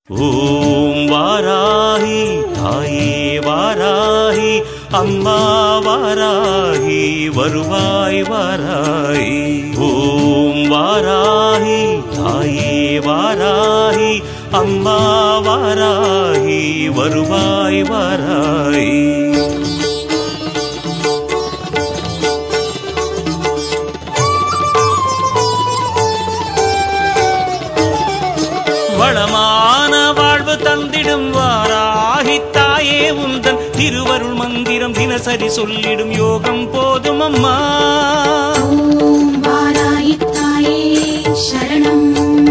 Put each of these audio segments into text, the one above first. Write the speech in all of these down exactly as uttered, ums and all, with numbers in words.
ஓம் வாராகி தாயே வாராகி அம்மா வாராகி வருவாய் வாராகி. ஓம் வாராகி தாயே வாராகி அம்மா வாராகி வருவாய் வாராகி. வளமான வாழ்வு தந்திடும் வாராகி தாயே உந்தன் திருவருள் மந்திரம் தினசரி சொல்லிடும் யோகம் போதும் அம்மா. ஓம் வாராகி தாயே சரணம்.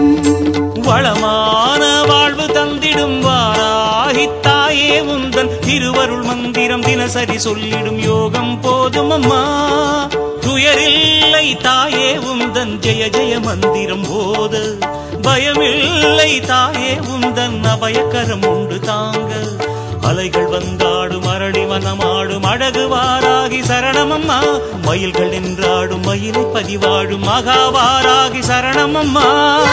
வளமான வாழ்வு தந்திடும் வாராகி தாயே உந்தன் திருவருள் மந்திரம் தினசரி சொல்லிடும் யோகம் போதும் அம்மா. துயரில்லை தாயே உந்தன் ஜெய ஜெய மந்திரம் போத, பயமில்லை தாயே உந்தன் அபயக்கரம் உண்டு தாங்க. அலைகள் வந்தாடும் அரளி வனமாடும் அழகு வாராகி சரணமம்மா. மயில்கள் என்றாடும் மயிலை பதிவாடும் மகாவாராகி சரணமம்மா.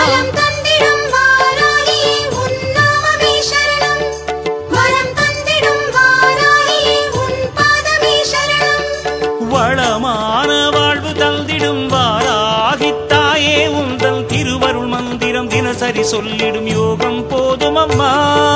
வளமான வாழ்வு தந்திடும் வாராகி தாயே உந்தன் திருவருள் மந்திரம் தினசரி சொல்லிடும் யோகம் போதும் அம்மா.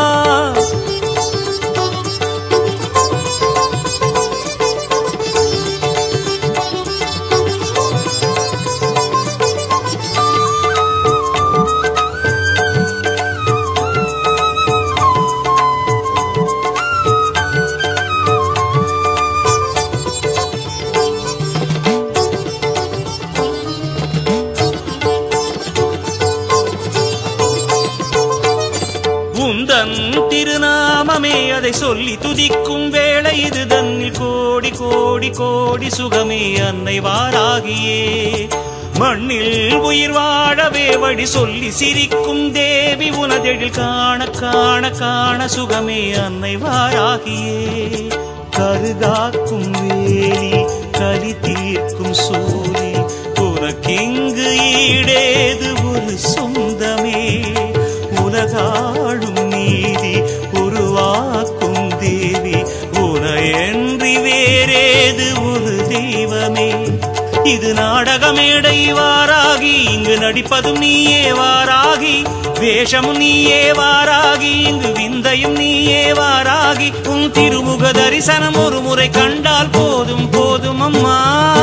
உந்தன் திருநாமமே அதை சொல்லி துதிக்கும் வேளை இது தன்னில் கோடி கோடி கோடி சுகமே அன்னை வாராகியே. மண்ணில் உயிர் வாழவே வழி சொல்லி சிரிக்கும் தேவி உனதெழில் காண காண காண சுகமே அன்னை வாராகியே. கருகாக்கும் வேலி கலி தீர்க்கும் சூரி உனக்கிங்கு ஈடேது ஒரு சொந்தமே. உலகாடும் நீதி உருவாக்கும் தேவி உனையன்றி வேறேது ஒரு தெய்வமே. இது நாடகமேடை வாராகி, இங்கு நடிப்பதும் நீயே வாராகி. வேஷமும் நீயே வாராகி, இங்கு விந்தையும் நீயே வாராகி. உன் திருமுக தரிசனம் ஒரு முறை கண்டால் போதும் போதும் அம்மா.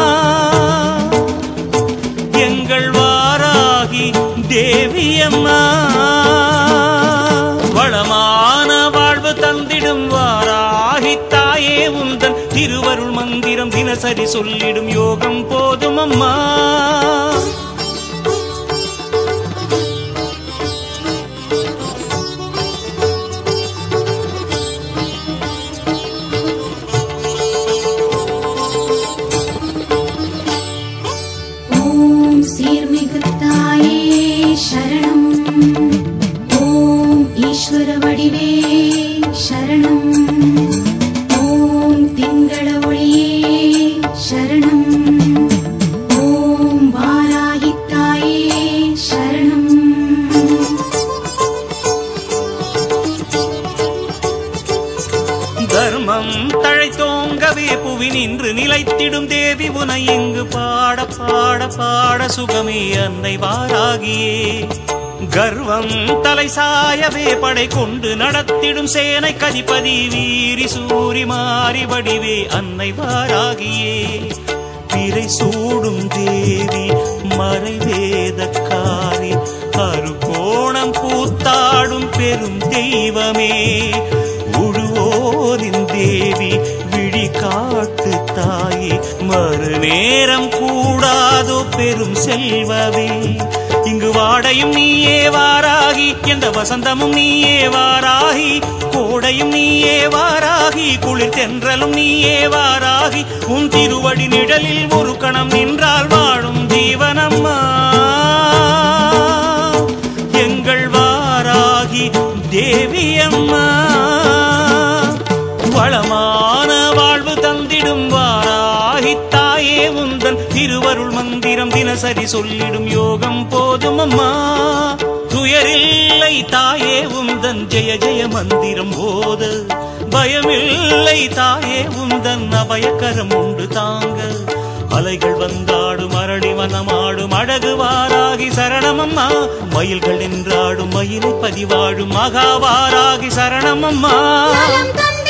எங்கள் வாராகி தேவி அம்மா. வளமான வாழ்வு தந்திடும் வாராகி தாயே உந்தன் திருவருள் மந்திரம் தினசரி சொல்லிடும் யோகம் போதும் அம்மா. ஓம் சீர்மிகு தாயே சரணம். ஓம் ஈஸ்வர வடிவே சரணம். ஓம் திங்கள ஒளியே சரணம். ஓம் வாராகி தாயே சரணம். தர்மம் தழைத்தோங்கவே புவி நின்று நிலைத்திடும் தேவி உனை இங்கு பாட பாட பாட சுகமே அன்னை வாராகியே. கர்வம் தலை சாயவே படை கொண்டு நடத்திடும் சேனை கதிபதி வீரி சூரி மாறி வடிவே அன்னை வாராகியே. பிறை சூடும் தேவி மறைவேதக்காரி அருகோணம் பூத்தாடும் பெரும் தெய்வமே. உழுவோரின் தேவி விழி காட்டு தாயே மறுநேரம் கூடாதோ பெரும் செல்வமே. இங்கு வாடையும் நீயே வாராகி, எந்த வசந்தமும் நீயே வாராகி. கோடையும் நீயே வாராகி, குளிர் தென்றலும் நீயே வாராகி. உன் திருவடி நிழலில் ஒரு கணம் நின்றால் வாழும் ஜீவனம்மா. எங்கள் வாராகி தேவி அம்மா. வளமான வாழ்வு தந்திடும் வாராகி தாயே உந்தன் திருவருள் மந்திரம் தினசரி சொல்லிடும் யோகம் போதும் அம்மா. துயரில்லை தாயே உந்தன் ஜெய ஜெய மந்திரம் போத பயமில்லை தாயே உந்தன் அபயக்கரம் உண்டு தாங்க அலைகள் வந்தாடும் அரளி வனமாடும் அழகுவாராகி சரணமம்மா மயில்கள் என்றாடும் மயிலை பதிவாடும் மகாவாராகி சரணமம்மா நலம் தந்த